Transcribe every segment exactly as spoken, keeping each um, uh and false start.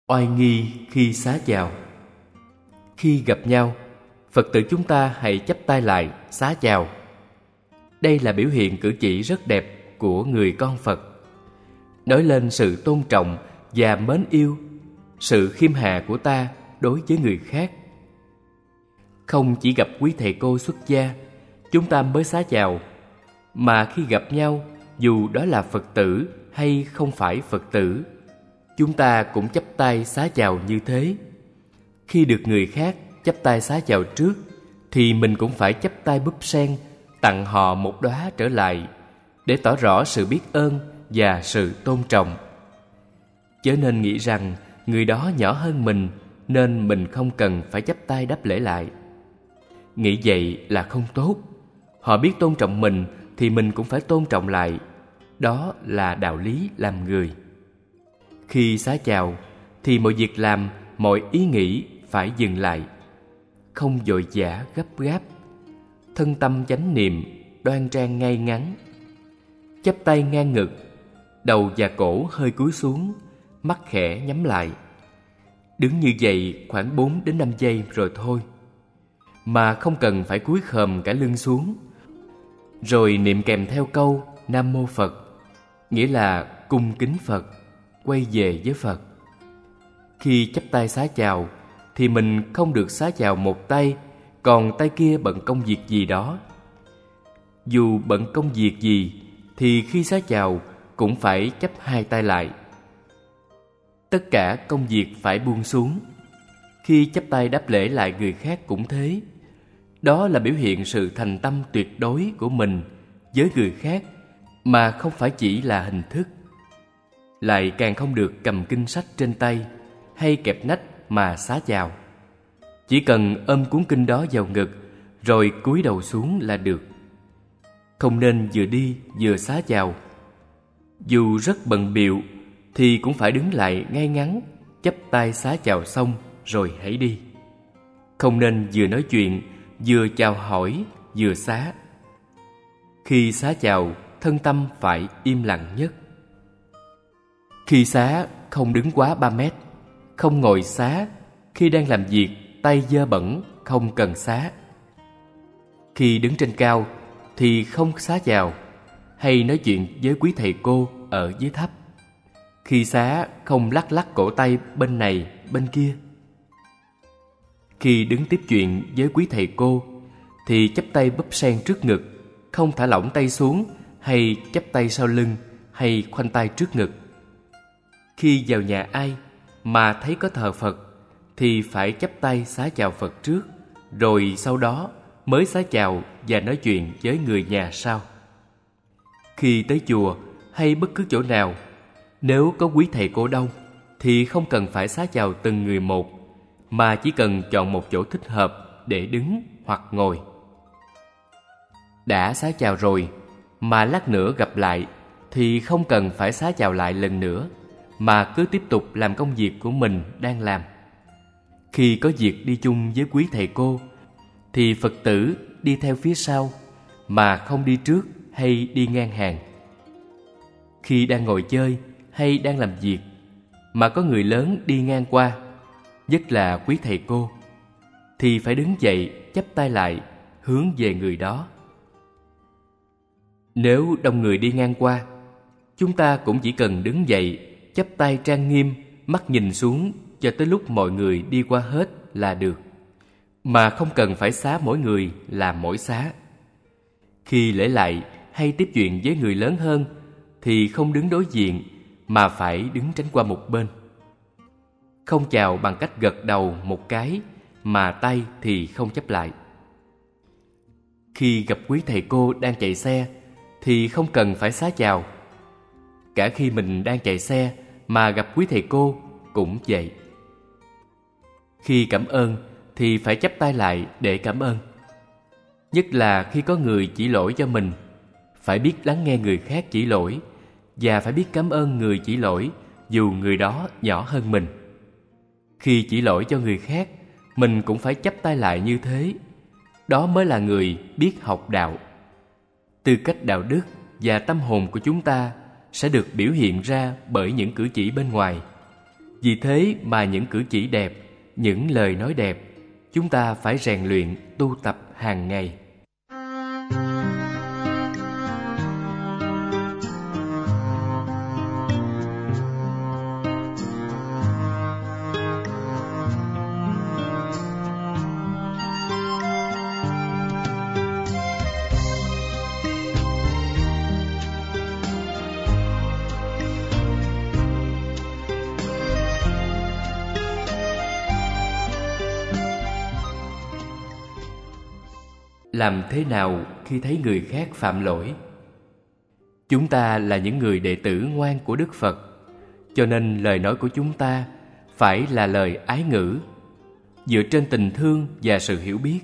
Oai nghi khi xá chào. Khi gặp nhau, Phật tử chúng ta hãy chắp tay lại xá chào. Đây là biểu hiện cử chỉ rất đẹp của người con Phật, nói lên sự tôn trọng và mến yêu, sự khiêm hạ của ta đối với người khác. Không chỉ gặp quý thầy cô xuất gia chúng ta mới xá chào, mà khi gặp nhau, dù đó là Phật tử hay không phải Phật tử, chúng ta cũng chắp tay xá chào như thế. Khi được người khác chắp tay xá chào trước, thì mình cũng phải chắp tay búp sen, tặng họ một đóa trở lại, để tỏ rõ sự biết ơn và sự tôn trọng. Chớ nên nghĩ rằng người đó nhỏ hơn mình, nên mình không cần phải chắp tay đáp lễ lại. Nghĩ vậy là không tốt. Họ biết tôn trọng mình thì mình cũng phải tôn trọng lại. Đó là đạo lý làm người. Khi xá chào thì mọi việc làm, mọi ý nghĩ phải dừng lại, không vội vã gấp gáp, thân tâm chánh niệm, đoan trang ngay ngắn, chắp tay ngang ngực, đầu và cổ hơi cúi xuống, mắt khẽ nhắm lại. Đứng như vậy khoảng bốn đến năm giây rồi thôi, mà không cần phải cúi khom cả lưng xuống. Rồi niệm kèm theo câu Nam Mô Phật, nghĩa là cung kính Phật, quay về với Phật. Khi chắp tay xá chào thì mình không được xá chào một tay, còn tay kia bận công việc gì đó. Dù bận công việc gì thì khi xá chào cũng phải chắp hai tay lại. Tất cả công việc phải buông xuống. Khi chắp tay đáp lễ lại người khác cũng thế. Đó là biểu hiện sự thành tâm tuyệt đối của mình với người khác, mà không phải chỉ là hình thức. Lại càng không được cầm kinh sách trên tay hay kẹp nách mà xá chào. Chỉ cần ôm cuốn kinh đó vào ngực rồi cúi đầu xuống là được. Không nên vừa đi vừa xá chào. Dù rất bận bịu thì cũng phải đứng lại ngay ngắn, chắp tay xá chào xong rồi hãy đi. Không nên vừa nói chuyện vừa chào hỏi vừa xá. Khi xá chào, thân tâm phải im lặng nhất. Khi xá không đứng quá ba mét, không ngồi xá. Khi đang làm việc tay dơ bẩn không cần xá. Khi đứng trên cao thì không xá chào hay nói chuyện với quý thầy cô ở dưới thấp. Khi xá không lắc lắc cổ tay bên này bên kia. Khi đứng tiếp chuyện với quý thầy cô thì chắp tay búp sen trước ngực, không thả lỏng tay xuống hay chắp tay sau lưng hay khoanh tay trước ngực. Khi vào nhà ai mà thấy có thờ Phật thì phải chắp tay xá chào Phật trước, rồi sau đó mới xá chào và nói chuyện với người nhà sau. Khi tới chùa hay bất cứ chỗ nào, nếu có quý thầy cô đông thì không cần phải xá chào từng người một, mà chỉ cần chọn một chỗ thích hợp để đứng hoặc ngồi. Đã xá chào rồi mà lát nữa gặp lại thì không cần phải xá chào lại lần nữa, mà cứ tiếp tục làm công việc của mình đang làm. Khi có việc đi chung với quý thầy cô thì Phật tử đi theo phía sau, mà không đi trước hay đi ngang hàng. Khi đang ngồi chơi hay đang làm việc mà có người lớn đi ngang qua, nhất là quý thầy cô, thì phải đứng dậy chắp tay lại hướng về người đó. Nếu đông người đi ngang qua, chúng ta cũng chỉ cần đứng dậy chắp tay trang nghiêm, mắt nhìn xuống cho tới lúc mọi người đi qua hết là được, mà không cần phải xá mỗi người là mỗi xá. Khi lễ lại hay tiếp chuyện với người lớn hơn thì không đứng đối diện, mà phải đứng tránh qua một bên. Không chào bằng cách gật đầu một cái, mà tay thì không chắp lại. Khi gặp quý thầy cô đang chạy xe thì không cần phải xá chào. Cả khi mình đang chạy xe mà gặp quý thầy cô cũng vậy. Khi cảm ơn thì phải chắp tay lại để cảm ơn. Nhất là khi có người chỉ lỗi cho mình, phải biết lắng nghe người khác chỉ lỗi, và phải biết cảm ơn người chỉ lỗi dù người đó nhỏ hơn mình. Khi chỉ lỗi cho người khác, mình cũng phải chắp tay lại như thế. Đó mới là người biết học đạo. Tư cách đạo đức và tâm hồn của chúng ta sẽ được biểu hiện ra bởi những cử chỉ bên ngoài. Vì thế mà những cử chỉ đẹp, những lời nói đẹp, chúng ta phải rèn luyện, tu tập hàng ngày. Làm thế nào khi thấy người khác phạm lỗi? Chúng ta là những người đệ tử ngoan của Đức Phật, cho nên lời nói của chúng ta phải là lời ái ngữ, dựa trên tình thương và sự hiểu biết.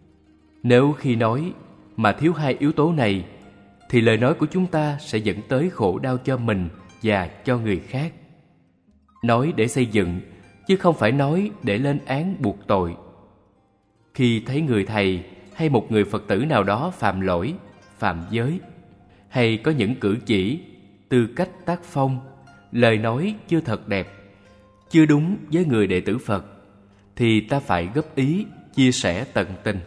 Nếu khi nói mà thiếu hai yếu tố này, thì lời nói của chúng ta sẽ dẫn tới khổ đau cho mình và cho người khác. Nói để xây dựng, chứ không phải nói để lên án buộc tội. Khi thấy người thầy hay một người Phật tử nào đó phạm lỗi, phạm giới, hay có những cử chỉ, tư cách tác phong, lời nói chưa thật đẹp, chưa đúng với người đệ tử Phật, thì ta phải góp ý, chia sẻ tận tình.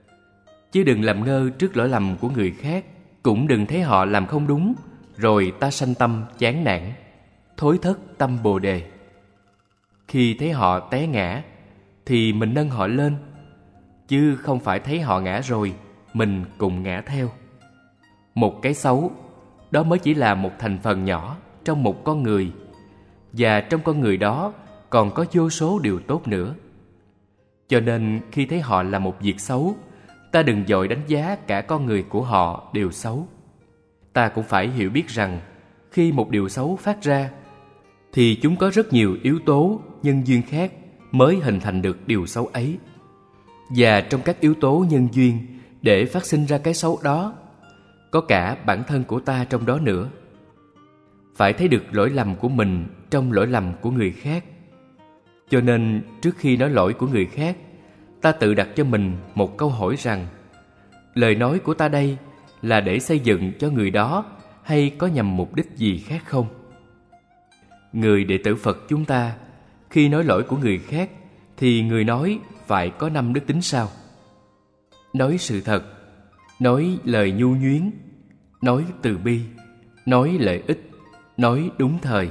Chứ đừng làm ngơ trước lỗi lầm của người khác, cũng đừng thấy họ làm không đúng, rồi ta sanh tâm chán nản, thối thất tâm Bồ Đề. Khi thấy họ té ngã, thì mình nâng họ lên, chứ không phải thấy họ ngã rồi, mình cùng ngã theo. Một cái xấu, đó mới chỉ là một thành phần nhỏ trong một con người, và trong con người đó còn có vô số điều tốt nữa. Cho nên khi thấy họ làm một việc xấu, ta đừng vội đánh giá cả con người của họ đều xấu. Ta cũng phải hiểu biết rằng khi một điều xấu phát ra, thì chúng có rất nhiều yếu tố nhân duyên khác mới hình thành được điều xấu ấy. Và trong các yếu tố nhân duyên để phát sinh ra cái xấu đó, có cả bản thân của ta trong đó nữa. Phải thấy được lỗi lầm của mình trong lỗi lầm của người khác. Cho nên trước khi nói lỗi của người khác, ta tự đặt cho mình một câu hỏi rằng: lời nói của ta đây là để xây dựng cho người đó, hay có nhằm mục đích gì khác không? Người đệ tử Phật chúng ta, khi nói lỗi của người khác, thì người nói phải có năm đức tính sau: nói sự thật, nói lời nhu nhuyến, nói từ bi, nói lợi ích, nói đúng thời.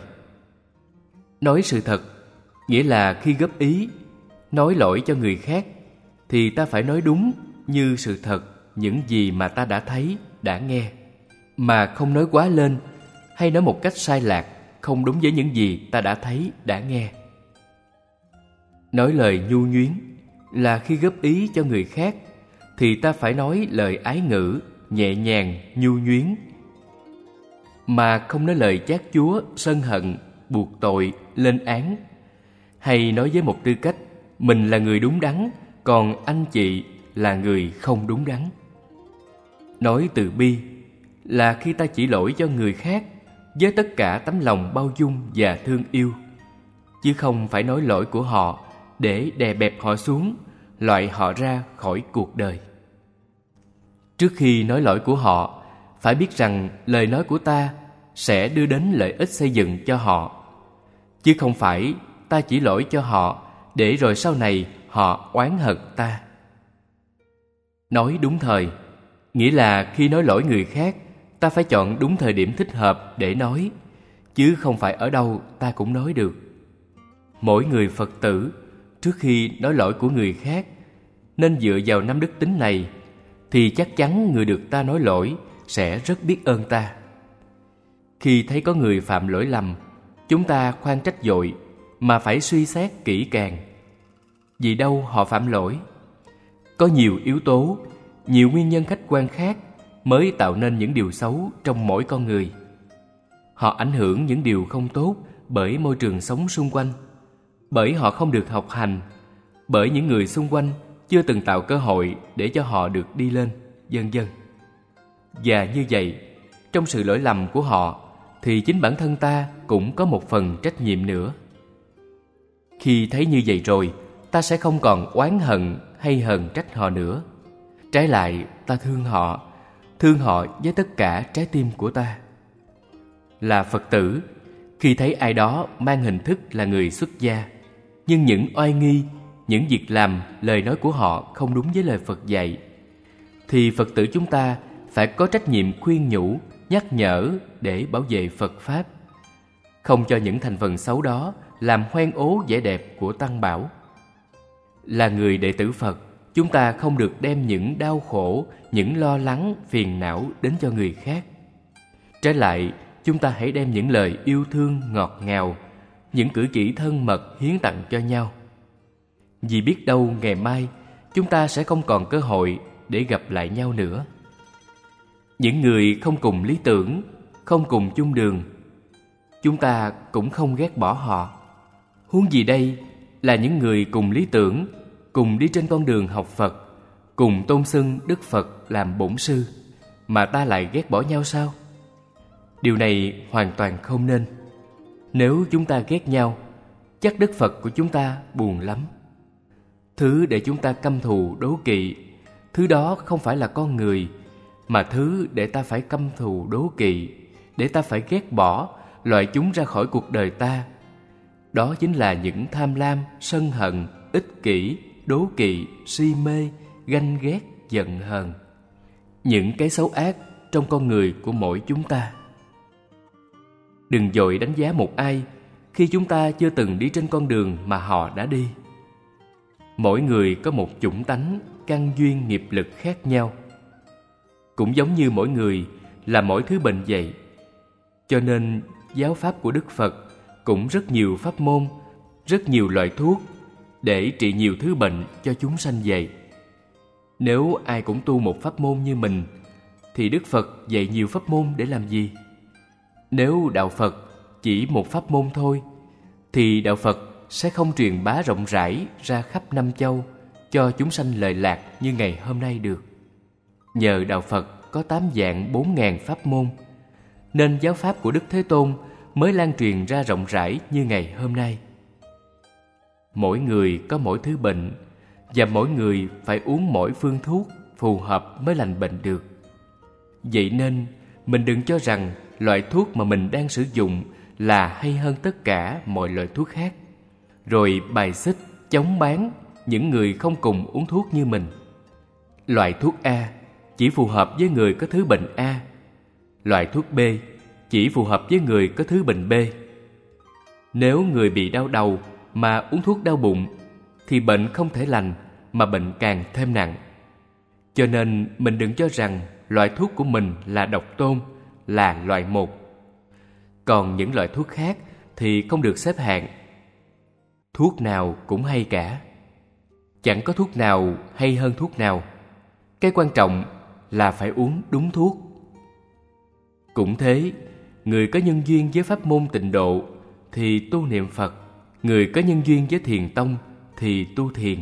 Nói sự thật nghĩa là khi góp ý, nói lỗi cho người khác, thì ta phải nói đúng như sự thật những gì mà ta đã thấy, đã nghe, mà không nói quá lên hay nói một cách sai lạc, không đúng với những gì ta đã thấy, đã nghe. Nói lời nhu nhuyến là khi góp ý cho người khác, thì ta phải nói lời ái ngữ, nhẹ nhàng, nhu nhuyến, mà không nói lời chát chúa, sân hận, buộc tội, lên án, hay nói với một tư cách mình là người đúng đắn, còn anh chị là người không đúng đắn. Nói từ bi là khi ta chỉ lỗi cho người khác với tất cả tấm lòng bao dung và thương yêu, chứ không phải nói lỗi của họ để đè bẹp họ xuống, loại họ ra khỏi cuộc đời. Trước khi nói lỗi của họ, phải biết rằng lời nói của ta sẽ đưa đến lợi ích xây dựng cho họ, chứ không phải ta chỉ lỗi cho họ để rồi sau này họ oán hận ta. Nói đúng thời nghĩa là khi nói lỗi người khác, ta phải chọn đúng thời điểm thích hợp để nói, chứ không phải ở đâu ta cũng nói được. Mỗi người Phật tử trước khi nói lỗi của người khác nên dựa vào năm đức tính này, thì chắc chắn người được ta nói lỗi sẽ rất biết ơn ta. Khi thấy có người phạm lỗi lầm, chúng ta khoan trách vội, mà phải suy xét kỹ càng. Vì đâu họ phạm lỗi? Có nhiều yếu tố, nhiều nguyên nhân khách quan khác mới tạo nên những điều xấu trong mỗi con người. Họ ảnh hưởng những điều không tốt bởi môi trường sống xung quanh, bởi họ không được học hành, bởi những người xung quanh chưa từng tạo cơ hội để cho họ được đi lên, vân vân. Và như vậy, trong sự lỗi lầm của họ, thì chính bản thân ta cũng có một phần trách nhiệm nữa. Khi thấy như vậy rồi, ta sẽ không còn oán hận hay hờn trách họ nữa. Trái lại, ta thương họ, thương họ với tất cả trái tim của ta. Là Phật tử, Khi thấy ai đó mang hình thức là người xuất gia, nhưng những oai nghi, những việc làm, lời nói của họ không đúng với lời Phật dạy, thì Phật tử chúng ta phải có trách nhiệm khuyên nhủ, nhắc nhở để bảo vệ Phật Pháp, không cho những thành phần xấu đó làm hoen ố vẻ đẹp của Tăng Bảo. Là người đệ tử Phật, chúng ta không được đem những đau khổ, những lo lắng, phiền não đến cho người khác. Trái lại, chúng ta hãy đem những lời yêu thương ngọt ngào, những cử chỉ thân mật hiến tặng cho nhau. Vì biết đâu ngày mai chúng ta sẽ không còn cơ hội để gặp lại nhau nữa. Những người không cùng lý tưởng, không cùng chung đường, chúng ta cũng không ghét bỏ họ. Huống gì đây là những người cùng lý tưởng, cùng đi trên con đường học Phật, cùng tôn xưng Đức Phật làm bổn sư, mà ta lại ghét bỏ nhau sao? Điều này hoàn toàn không nên. Nếu chúng ta ghét nhau, chắc Đức Phật của chúng ta buồn lắm. Thứ để chúng ta căm thù đố kỵ, thứ đó không phải là con người, mà thứ để ta phải căm thù đố kỵ, để ta phải ghét bỏ, loại chúng ra khỏi cuộc đời ta, đó chính là những tham lam, sân hận, ích kỷ, đố kỵ, si mê, ganh ghét, giận hờn, những cái xấu ác trong con người của mỗi chúng ta. Đừng vội đánh giá một ai khi chúng ta chưa từng đi trên con đường mà họ đã đi. Mỗi người có một chủng tánh, căn duyên nghiệp lực khác nhau. Cũng giống như mỗi người là mỗi thứ bệnh vậy. Cho nên giáo pháp của Đức Phật cũng rất nhiều pháp môn, rất nhiều loại thuốc để trị nhiều thứ bệnh cho chúng sanh vậy. Nếu ai cũng tu một pháp môn như mình, thì Đức Phật dạy nhiều pháp môn để làm gì? Nếu Đạo Phật chỉ một pháp môn thôi, thì Đạo Phật sẽ không truyền bá rộng rãi ra khắp năm châu cho chúng sanh lợi lạc như ngày hôm nay được. Nhờ Đạo Phật có tám vạn bốn ngàn pháp môn, nên giáo pháp của Đức Thế Tôn mới lan truyền ra rộng rãi như ngày hôm nay. Mỗi người có mỗi thứ bệnh, và mỗi người phải uống mỗi phương thuốc phù hợp mới lành bệnh được. Vậy nên mình đừng cho rằng loại thuốc mà mình đang sử dụng là hay hơn tất cả mọi loại thuốc khác, rồi bài xích, chống bán những người không cùng uống thuốc như mình. Loại thuốc A chỉ phù hợp với người có thứ bệnh A, loại thuốc B chỉ phù hợp với người có thứ bệnh B. Nếu người bị đau đầu mà uống thuốc đau bụng, thì bệnh không thể lành, mà bệnh càng thêm nặng. Cho nên mình đừng cho rằng loại thuốc của mình là độc tôn, là loại một. Còn những loại thuốc khác thì không được xếp hạng. Thuốc nào cũng hay cả, chẳng có thuốc nào hay hơn thuốc nào. Cái quan trọng là phải uống đúng thuốc. Cũng thế, người có nhân duyên với pháp môn tịnh độ thì tu niệm Phật, người có nhân duyên với thiền tông thì tu thiền.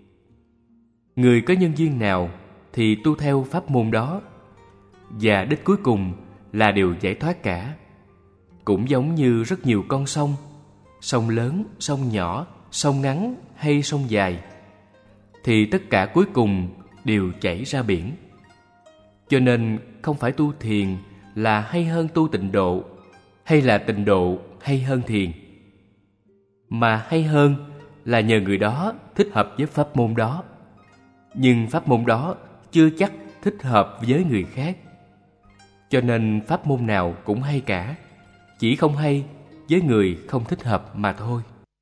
Người có nhân duyên nào thì tu theo pháp môn đó, và đích cuối cùng là điều giải thoát cả. Cũng giống như rất nhiều con sông, sông lớn, sông nhỏ, sông ngắn hay sông dài, thì tất cả cuối cùng đều chảy ra biển. Cho nên không phải tu thiền là hay hơn tu tịnh độ, hay là tịnh độ hay hơn thiền, mà hay hơn là nhờ người đó thích hợp với pháp môn đó. Nhưng pháp môn đó chưa chắc thích hợp với người khác. Cho nên pháp môn nào cũng hay cả, chỉ không hay với người không thích hợp mà thôi.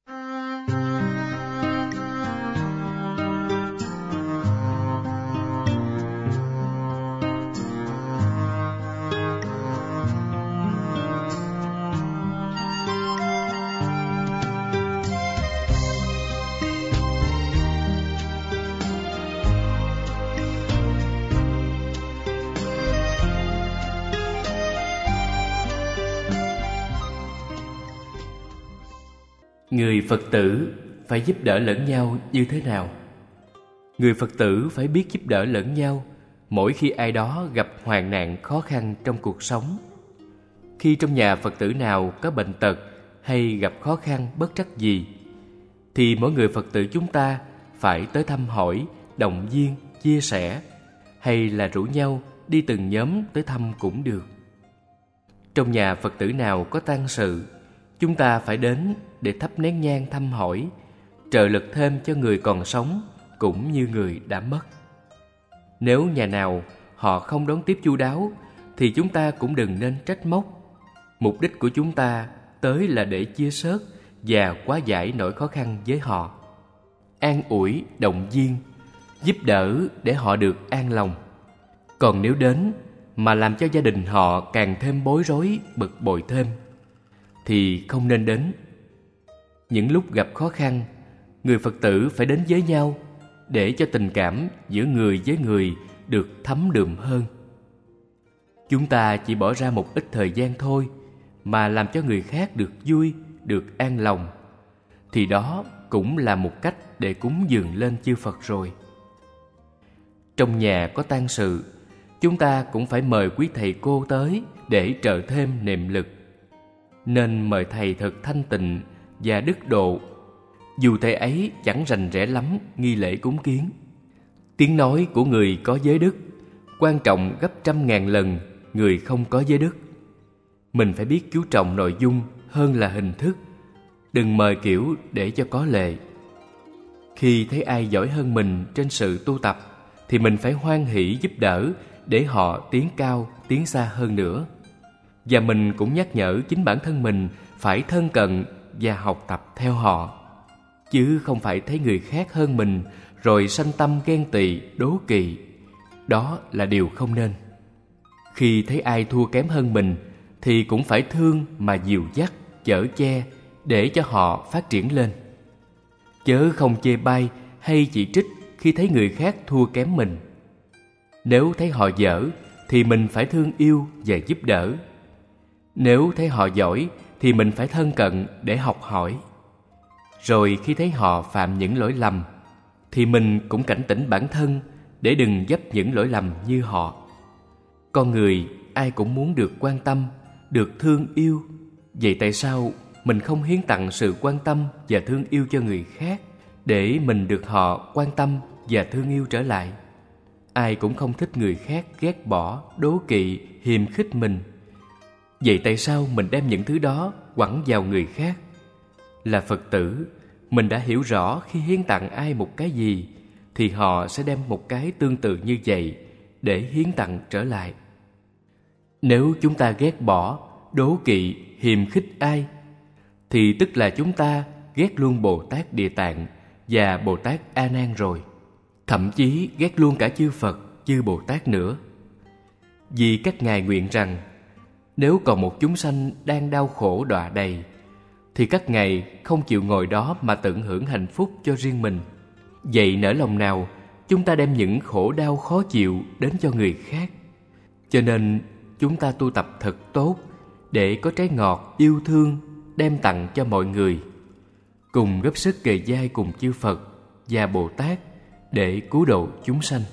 Người Phật tử phải giúp đỡ lẫn nhau như thế nào? Người Phật tử phải biết giúp đỡ lẫn nhau mỗi khi ai đó gặp hoạn nạn khó khăn trong cuộc sống. Khi trong nhà Phật tử nào có bệnh tật hay gặp khó khăn bất trắc gì, thì mỗi người Phật tử chúng ta phải tới thăm hỏi, động viên, chia sẻ, hay là rủ nhau đi từng nhóm tới thăm cũng được. Trong nhà Phật tử nào có tang sự, chúng ta phải đến để thắp nén nhang thăm hỏi, trợ lực thêm cho người còn sống cũng như người đã mất. Nếu nhà nào họ không đón tiếp chu đáo thì chúng ta cũng đừng nên trách móc. Mục đích của chúng ta tới là để chia sớt và hóa giải nỗi khó khăn với họ, an ủi, động viên, giúp đỡ để họ được an lòng. Còn nếu đến mà làm cho gia đình họ càng thêm bối rối, bực bội thêm thì không nên đến. Những lúc gặp khó khăn, người Phật tử phải đến với nhau để cho tình cảm giữa người với người được thấm đượm hơn. Chúng ta chỉ bỏ ra một ít thời gian thôi mà làm cho người khác được vui, được an lòng, thì đó cũng là một cách để cúng dường lên chư Phật rồi. Trong nhà có tang sự, chúng ta cũng phải mời quý thầy cô tới để trợ thêm niệm lực. Nên mời thầy thật thanh tịnh và đức độ, dù thầy ấy chẳng rành rẽ lắm nghi lễ cúng kiến. Tiếng nói của người có giới đức quan trọng gấp trăm ngàn lần người không có giới đức. Mình phải biết chú trọng nội dung hơn là hình thức, đừng mời kiểu để cho có lệ. Khi thấy ai giỏi hơn mình trên sự tu tập thì mình phải hoan hỷ giúp đỡ để họ tiến cao, tiến xa hơn nữa. Và mình cũng nhắc nhở chính bản thân mình phải thân cận và học tập theo họ, chứ không phải thấy người khác hơn mình rồi sanh tâm ghen tị, đố kỵ. Đó là điều không nên. Khi thấy ai thua kém hơn mình thì cũng phải thương mà dìu dắt, chở che để cho họ phát triển lên, chớ không chê bai hay chỉ trích khi thấy người khác thua kém mình. Nếu thấy họ dở thì mình phải thương yêu và giúp đỡ. Nếu thấy họ giỏi thì mình phải thân cận để học hỏi. Rồi khi thấy họ phạm những lỗi lầm thì mình cũng cảnh tỉnh bản thân để đừng dấp những lỗi lầm như họ. Con người ai cũng muốn được quan tâm, được thương yêu. Vậy tại sao mình không hiến tặng sự quan tâm và thương yêu cho người khác để mình được họ quan tâm và thương yêu trở lại? Ai cũng không thích người khác ghét bỏ, đố kỵ, hiềm khích mình. Vậy tại sao mình đem những thứ đó quẳng vào người khác? Là Phật tử, mình đã hiểu rõ khi hiến tặng ai một cái gì thì họ sẽ đem một cái tương tự như vậy để hiến tặng trở lại. Nếu chúng ta ghét bỏ, đố kỵ, hiềm khích ai thì tức là chúng ta ghét luôn Bồ Tát Địa Tạng và Bồ Tát A Nan rồi. Thậm chí ghét luôn cả chư Phật, chư Bồ Tát nữa. Vì các ngài nguyện rằng nếu còn một chúng sanh đang đau khổ đọa đầy thì các ngài không chịu ngồi đó mà tận hưởng hạnh phúc cho riêng mình. Vậy nỡ lòng nào chúng ta đem những khổ đau khó chịu đến cho người khác? Cho nên chúng ta tu tập thật tốt để có trái ngọt yêu thương đem tặng cho mọi người, cùng góp sức kề vai cùng chư Phật và Bồ Tát để cứu độ chúng sanh.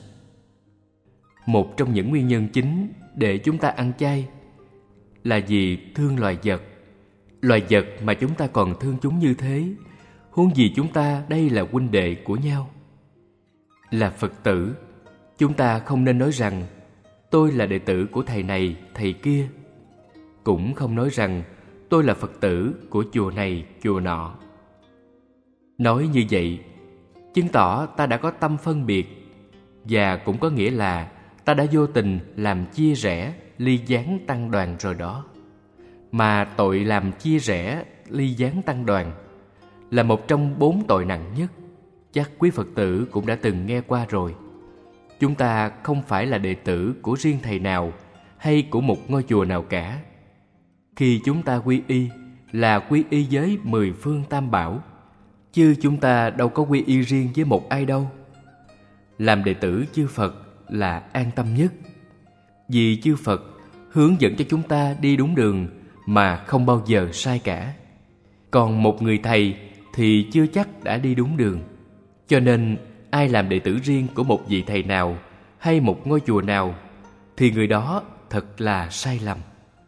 Một trong những nguyên nhân chính để chúng ta ăn chay là vì thương loài vật. Loài vật mà chúng ta còn thương chúng như thế, huống gì chúng ta đây là huynh đệ của nhau. Là Phật tử, chúng ta không nên nói rằng tôi là đệ tử của thầy này, thầy kia. Cũng không nói rằng tôi là Phật tử của chùa này, chùa nọ. Nói như vậy chứng tỏ ta đã có tâm phân biệt, và cũng có nghĩa là ta đã vô tình làm chia rẽ, ly gián tăng đoàn rồi đó. Mà tội làm chia rẽ, ly gián tăng đoàn là một trong bốn tội nặng nhất. Chắc quý Phật tử cũng đã từng nghe qua rồi. Chúng ta không phải là đệ tử của riêng thầy nào hay của một ngôi chùa nào cả. Khi chúng ta quy y là quy y với mười phương tam bảo, chứ chúng ta đâu có quy y riêng với một ai đâu. Làm đệ tử chư Phật là an tâm nhất, vì chư Phật hướng dẫn cho chúng ta đi đúng đường mà không bao giờ sai cả. Còn một người thầy thì chưa chắc đã đi đúng đường. Cho nên ai làm đệ tử riêng của một vị thầy nào hay một ngôi chùa nào thì người đó thật là sai lầm.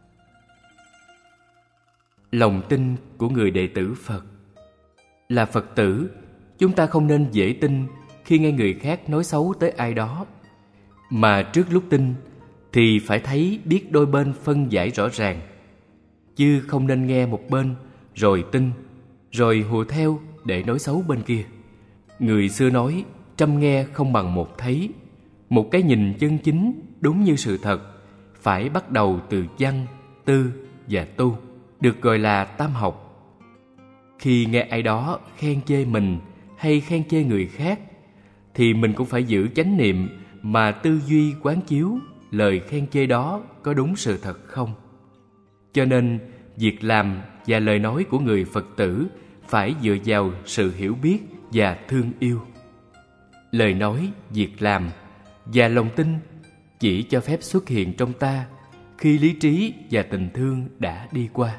Lòng tin của người đệ tử Phật. Là Phật tử, chúng ta không nên dễ tin khi nghe người khác nói xấu tới ai đó, mà trước lúc tin thì phải thấy biết đôi bên phân giải rõ ràng, chứ không nên nghe một bên rồi tin, rồi hùa theo để nói xấu bên kia. Người xưa nói trăm nghe không bằng một thấy. Một cái nhìn chân chính đúng như sự thật phải bắt đầu từ văn, tư và tu, được gọi là tam học. Khi nghe ai đó khen chê mình hay khen chê người khác, thì mình cũng phải giữ chánh niệm mà tư duy quán chiếu lời khen chê đó có đúng sự thật không. Cho nên việc làm và lời nói của người Phật tử phải dựa vào sự hiểu biết và thương yêu. Lời nói, việc làm và lòng tin chỉ cho phép xuất hiện trong ta khi lý trí và tình thương đã đi qua.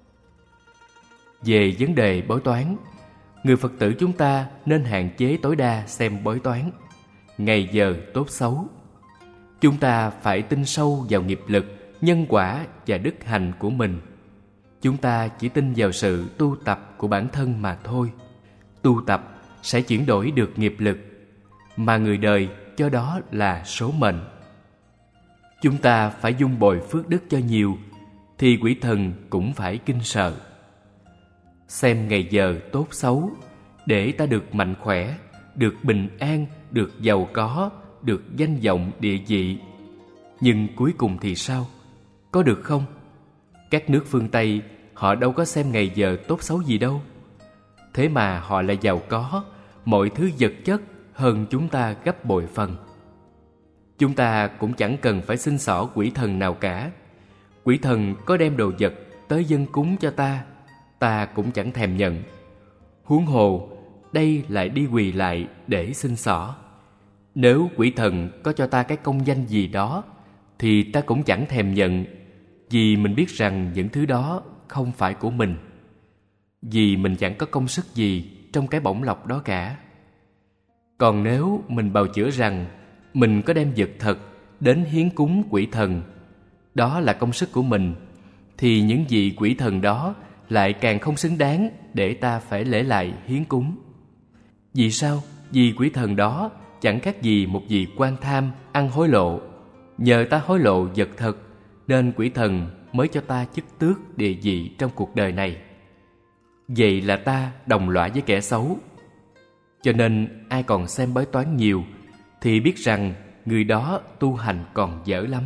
Về vấn đề bói toán, người Phật tử chúng ta nên hạn chế tối đa xem bói toán, ngày giờ tốt xấu. Chúng ta phải tin sâu vào nghiệp lực, nhân quả và đức hạnh của mình. Chúng ta chỉ tin vào sự tu tập của bản thân mà thôi. Tu tập sẽ chuyển đổi được nghiệp lực, mà người đời cho đó là số mệnh. Chúng ta phải dung bồi phước đức cho nhiều, thì quỷ thần cũng phải kinh sợ. Xem ngày giờ tốt xấu để ta được mạnh khỏe, được bình an, được giàu có, được danh vọng địa vị. Nhưng cuối cùng thì sao? Có được không? Các nước phương Tây họ đâu có xem ngày giờ tốt xấu gì đâu. Thế mà họ lại giàu có, mọi thứ vật chất hơn chúng ta gấp bội phần. Chúng ta cũng chẳng cần phải xin xỏ quỷ thần nào cả. Quỷ thần có đem đồ vật tới dâng cúng cho ta, ta cũng chẳng thèm nhận. Huống hồ đây lại đi quỳ lại để xin xỏ. Nếu quỷ thần có cho ta cái công danh gì đó thì ta cũng chẳng thèm nhận, vì mình biết rằng những thứ đó không phải của mình, vì mình chẳng có công sức gì trong cái bổng lộc đó cả. Còn nếu mình bào chữa rằng mình có đem vật thật đến hiến cúng quỷ thần, đó là công sức của mình, thì những vị quỷ thần đó lại càng không xứng đáng để ta phải lễ lại hiến cúng. Vì sao? Vì quỷ thần đó chẳng khác gì một vị quan tham ăn hối lộ. Nhờ ta hối lộ vật thật nên quỷ thần mới cho ta chức tước địa vị trong cuộc đời này. Vậy là ta đồng lõa với kẻ xấu. Cho nên ai còn xem bói toán nhiều thì biết rằng người đó tu hành còn dở lắm.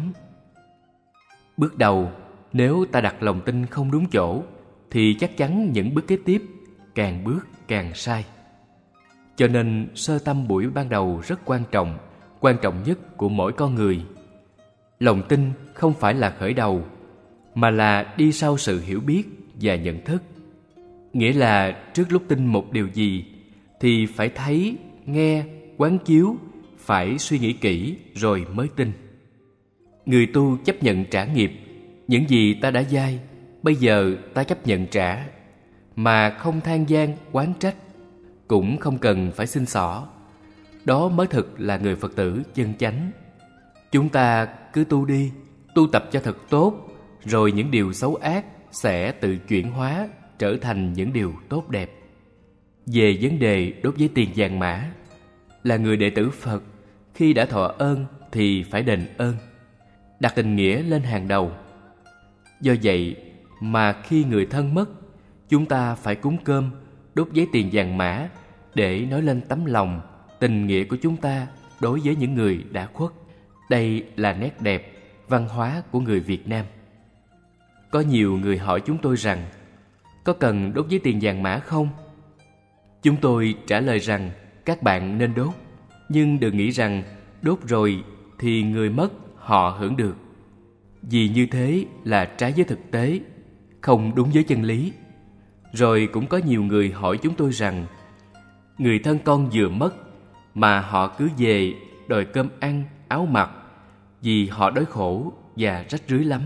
Bước đầu, nếu ta đặt lòng tin không đúng chỗ thì chắc chắn những bước kế tiếp càng bước càng sai. Cho nên sơ tâm buổi ban đầu rất quan trọng, quan trọng nhất của mỗi con người. Lòng tin không phải là khởi đầu, mà là đi sau sự hiểu biết và nhận thức. Nghĩa là trước lúc tin một điều gì thì phải thấy, nghe, quán chiếu, phải suy nghĩ kỹ rồi mới tin. Người tu chấp nhận trả nghiệp. Những gì ta đã dai, bây giờ ta chấp nhận trả, mà không than gian oán trách, cũng không cần phải xin xỏ. Đó mới thực là người Phật tử chân chánh. Chúng ta cứ tu đi, tu tập cho thật tốt, rồi những điều xấu ác sẽ tự chuyển hóa trở thành những điều tốt đẹp. Về vấn đề đốt giấy tiền vàng mã, là người đệ tử Phật, khi đã thọ ơn thì phải đền ơn, đặt tình nghĩa lên hàng đầu. Do vậy mà khi người thân mất, chúng ta phải cúng cơm, đốt giấy tiền vàng mã để nói lên tấm lòng, tình nghĩa của chúng ta đối với những người đã khuất. Đây là nét đẹp, văn hóa của người Việt Nam. Có nhiều người hỏi chúng tôi rằng, có cần đốt giấy tiền vàng mã không? Chúng tôi trả lời rằng, các bạn nên đốt, nhưng đừng nghĩ rằng đốt rồi thì người mất họ hưởng được. Vì như thế là trái với thực tế, không đúng với chân lý. Rồi cũng có nhiều người hỏi chúng tôi rằng, người thân con vừa mất mà họ cứ về đòi cơm ăn, áo mặc, vì họ đói khổ và rách rưới lắm.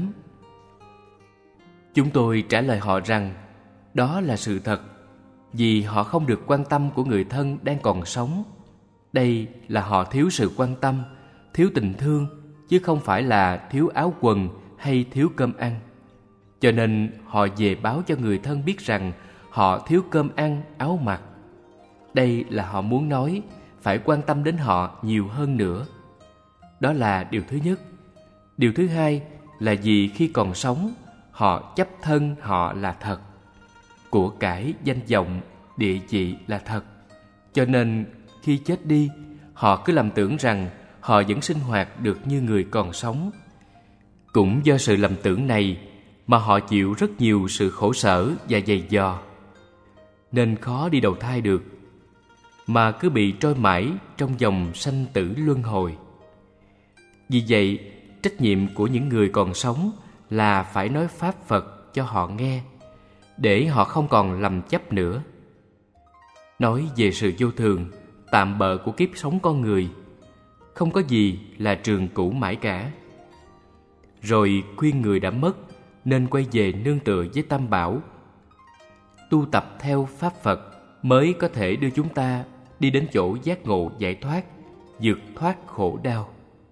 Chúng tôi trả lời họ rằng, đó là sự thật, vì họ không được quan tâm của người thân đang còn sống. Đây là họ thiếu sự quan tâm, thiếu tình thương, chứ không phải là thiếu áo quần hay thiếu cơm ăn. Cho nên họ về báo cho người thân biết rằng họ thiếu cơm ăn, áo mặc. Đây là họ muốn nói phải quan tâm đến họ nhiều hơn nữa. Đó là điều thứ nhất. Điều thứ hai là vì khi còn sống, họ chấp thân họ là thật. của cải, danh vọng, địa vị là thật. Cho nên khi chết đi, họ cứ lầm tưởng rằng họ vẫn sinh hoạt được như người còn sống. Cũng do sự lầm tưởng này mà họ chịu rất nhiều sự khổ sở và dày dò, nên khó đi đầu thai được, mà cứ bị trôi mãi trong dòng sanh tử luân hồi. Vì vậy, trách nhiệm của những người còn sống là phải nói pháp Phật cho họ nghe, để họ không còn lầm chấp nữa. Nói về sự vô thường, tạm bợ của kiếp sống con người, không có gì là trường cũ mãi cả. Rồi khuyên người đã mất nên quay về nương tựa với Tam Bảo, tu tập theo pháp Phật mới có thể đưa chúng ta đi đến chỗ giác ngộ giải thoát, vượt thoát khổ đau.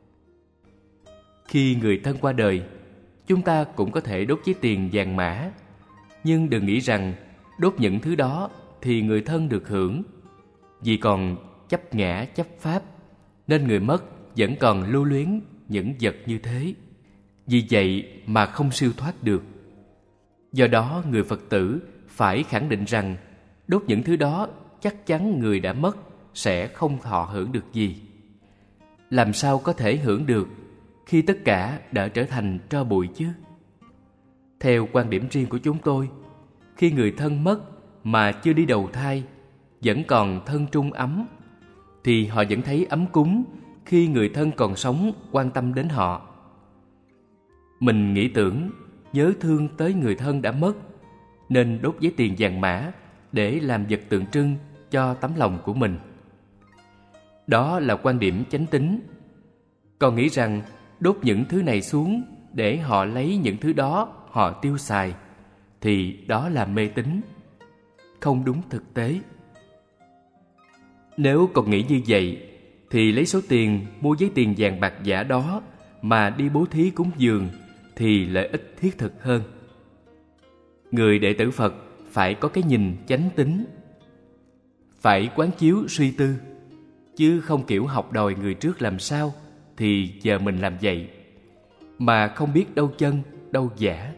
Khi người thân qua đời, chúng ta cũng có thể đốt giấy tiền vàng mã, nhưng đừng nghĩ rằng đốt những thứ đó thì người thân được hưởng, vì còn chấp ngã chấp pháp, nên người mất vẫn còn lưu luyến những vật như thế. Vì vậy mà không siêu thoát được. Do đó người Phật tử phải khẳng định rằng đốt những thứ đó chắc chắn người đã mất sẽ không thọ hưởng được gì. Làm sao có thể hưởng được khi tất cả đã trở thành tro bụi chứ? Theo quan điểm riêng của chúng tôi, khi người thân mất mà chưa đi đầu thai, vẫn còn thân trung ấm, thì họ vẫn thấy ấm cúng khi người thân còn sống quan tâm đến họ. Mình nghĩ tưởng, nhớ thương tới người thân đã mất, nên đốt giấy tiền vàng mã để làm vật tượng trưng cho tấm lòng của mình. Đó là quan điểm chánh tín. Còn nghĩ rằng đốt những thứ này xuống để họ lấy những thứ đó họ tiêu xài, thì đó là mê tín, không đúng thực tế. Nếu còn nghĩ như vậy, thì lấy số tiền mua giấy tiền vàng bạc giả đó mà đi bố thí cúng dường thì lợi ích thiết thực hơn. Người đệ tử Phật phải có cái nhìn chánh tín, phải quán chiếu suy tư, chứ không kiểu học đòi người trước làm sao thì giờ mình làm vậy, mà không biết đâu chân đâu giả.